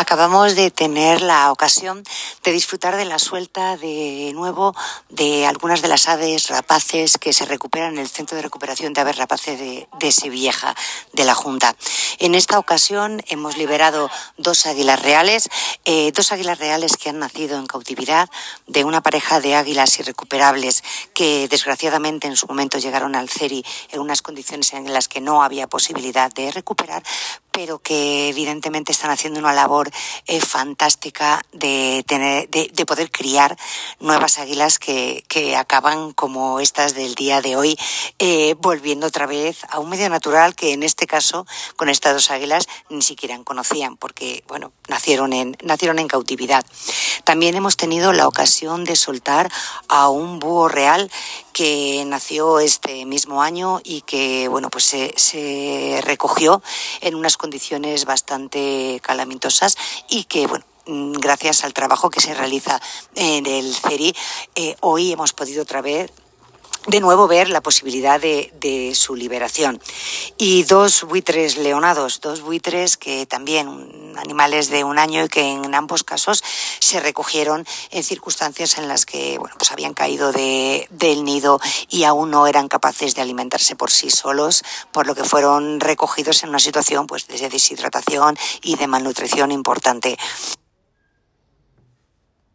Acabamos de tener la ocasión de disfrutar de la suelta de nuevo de algunas de las aves rapaces que se recuperan en el Centro de Recuperación de Aves Rapaces de Sevilleja, de la Junta. En esta ocasión hemos liberado dos águilas reales que han nacido en cautividad de una pareja de águilas irrecuperables que desgraciadamente en su momento llegaron al CERI en unas condiciones en las que no había posibilidad de recuperar, pero que evidentemente están haciendo una labor fantástica de poder criar nuevas águilas que acaban como estas del día de hoy, volviendo otra vez a un medio natural que en este caso con estas dos águilas ni siquiera conocían porque nacieron en cautividad. También hemos tenido la ocasión de soltar a un búho real que nació este mismo año y que se recogió en unas condiciones bastante calamitosas y que gracias al trabajo que se realiza en el CERI, hoy hemos podido otra vez de nuevo ver la posibilidad de su liberación. Y dos buitres leonados, dos buitres que también, animales de un año y que en ambos casos se recogieron en circunstancias en las que habían caído del nido y aún no eran capaces de alimentarse por sí solos, por lo que fueron recogidos en una situación de deshidratación y de malnutrición importante.